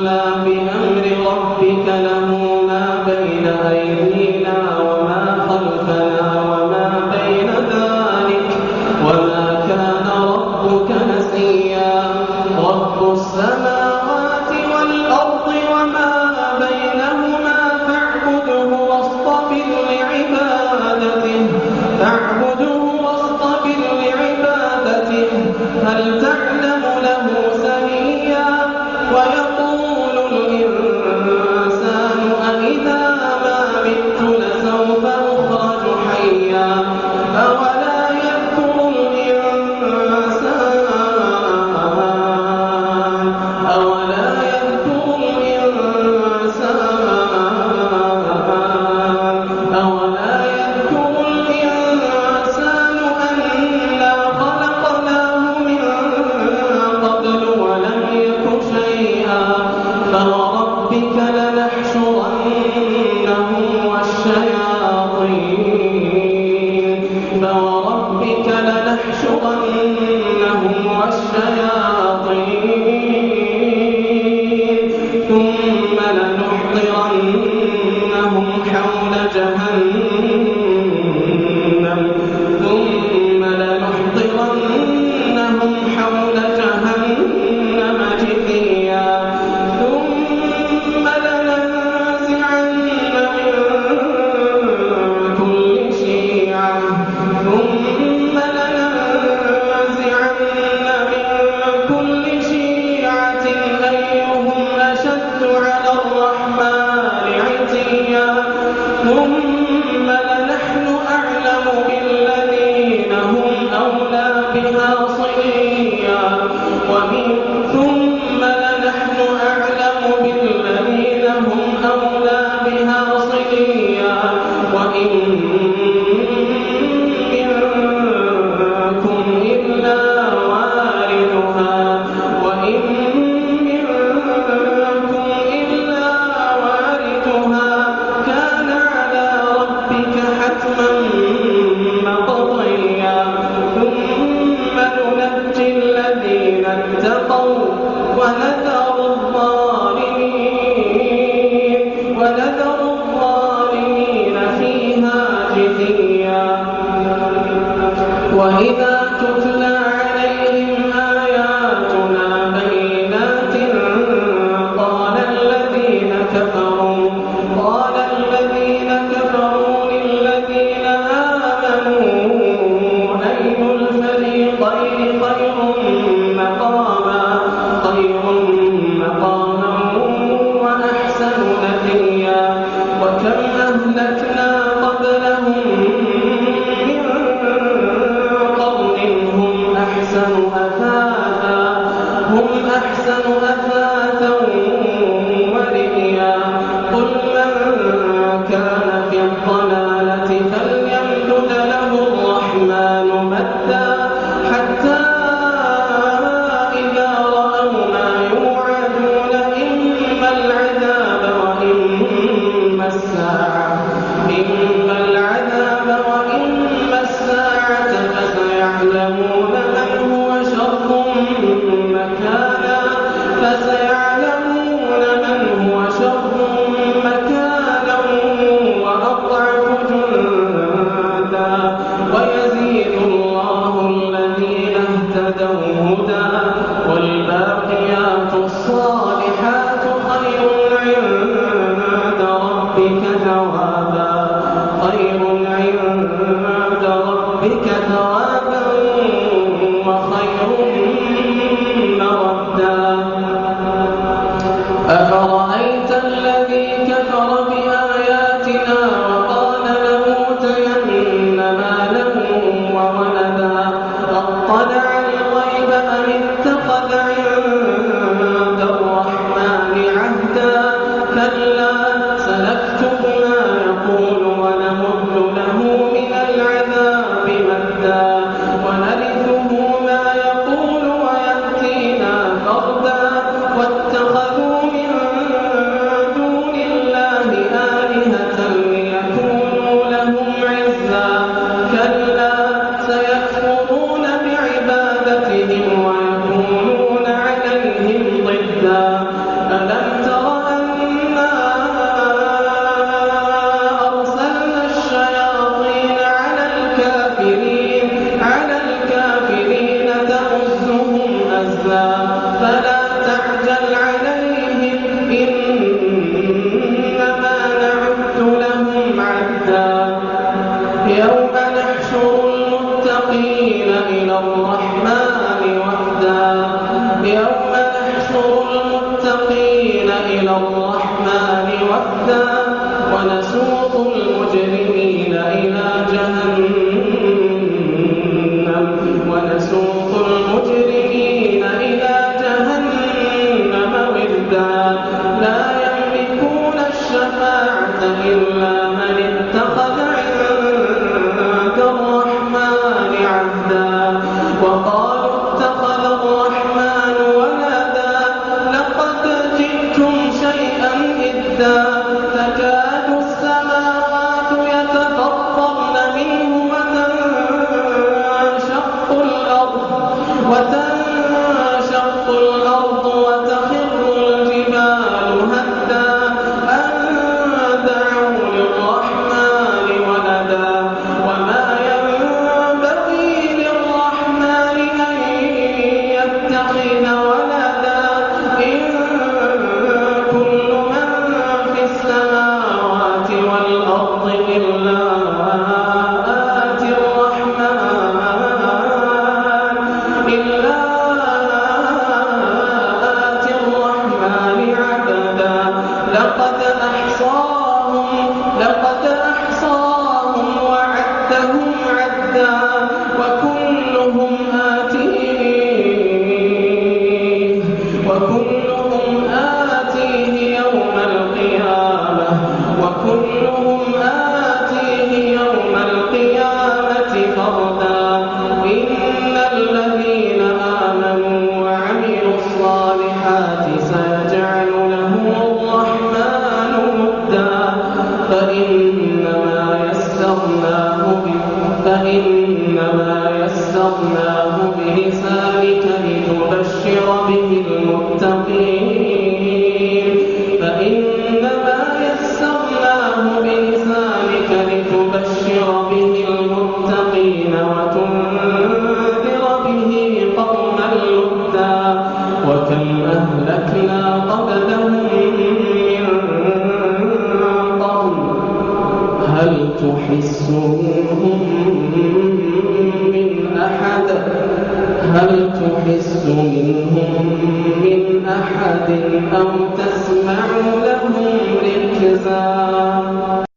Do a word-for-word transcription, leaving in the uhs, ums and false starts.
كلا بأمر ربك له ما بين أيدينا وما خلفنا وما بين ذلك وما كان ربك نسيا رب السماوات والأرض وما بينهما فاعبده واصطبر لعبادته فاعبده واصطبر لعبادته هل تعلم له سميا ويقول الإنسان أإذا ما مت لسوف أخرج حيا أولا يذكر الإنسان أولا يذكر الإنسان أولا يذكر الإنسان أنا خلقناه من قبل ولم يك شيئا فوربك لنحشرنهم والشياطين فوربك لنحشرنهم والشياطين ثم لنحضرنهم حول جهنم ثم لنحضرنهم حول جهنم جثيا ثم لننزعن من كل شيعة ثم لننزعن من كل شيعة أيهم أشد على الرحمن عتيا ثم لنحن أعلم بالذين هم أولى بها صليا ومن ثم لنحن أعلم بالذين هم أولى بها صليا وإن منكم إلا واردها وإن منكم إلا واردها كان على ربك حتما مقضيا ثم ننجي الذين اتقوا ونذر الظالمين ونذر الظالمين فيها جثيا وإذا تتلى عليهم آياتنا بينات قال الذين كفروا قال الذين كفروا للذين آمنوا أي الفريقين خير مقاما خير مقاما وأحسن نثيا وكم أهلكنا قبلهم من قرن هم أحسن أثاثا هم أحسن أثاثا ورئيا قل من كان في الضلالة فليمدد له الرحمن مدا حتى إذا رأوا ما يوعدون إما العذاب وإما الساعة إما العذاب وإما الساعة فسيعلمون من هو شر مكانا فسيعلمون من هو شر مكانا وأضعف جندا ويزيد الله الذين اهتدوا هدى والباقيات الصالحات خير عند ربك ثوابا خير عند ربك ثوابا وخير مردا أفرأيت الذي كفر بآياتنا وقال لأوتين مالا وولدا أطلع الغيب أم اتخذ عند الرحمن عهدا كلا سنكتب ما يقول ونمد له من العذاب مدا ونرثه ما يقول ويأتينا فردا واتخذوا من دون الله آلهة ليكونوا لهم عزا كلا سيكفرون بعبادتهم ويكونون عليهم ضدا ألم إلى الرحمن وفدا ونسوق المجرمين إلى جهنم ونسوق المجرمين إلى جهنم وردا لا يملكون الشفاعة إلا من اتخذ عند الرحمن عهدا وقالوا اتخذ الرحمن ولدا لقد جئتم شيئا إدا تكاد السماوات يتفطرن منه وتنشق الأرض وتنشق الأرض وتخر الجبال هدا أن دعوا للرحمن ولدا وما ينبغي للرحمن أن يتخذ ولدا إن كل من في السماوات والأرض إلا آتي الرحمن إلا آتي الرحمن عبدا لقد أحصاهم لقد أحصاهم وعدهم عدا وكلهم آتيه وكلهم آتيه يوم القيامة وكلهم آتيه يوم القيامة فردا إن الذين آمنوا وعملوا الصالحات سيجعل لهم الرحمن ودا فإنما يسرناه فإنما يسرناه بلسانك لتبشر به المتقين فإنما يسرناه بلسانك لتبشر به المتقين وتنذر به قوما لدا وكم أهلكنا قبلهم من قرن هل تحس منهم من أحد هل تحس منهم من أحد أو تسمع لهم ركزا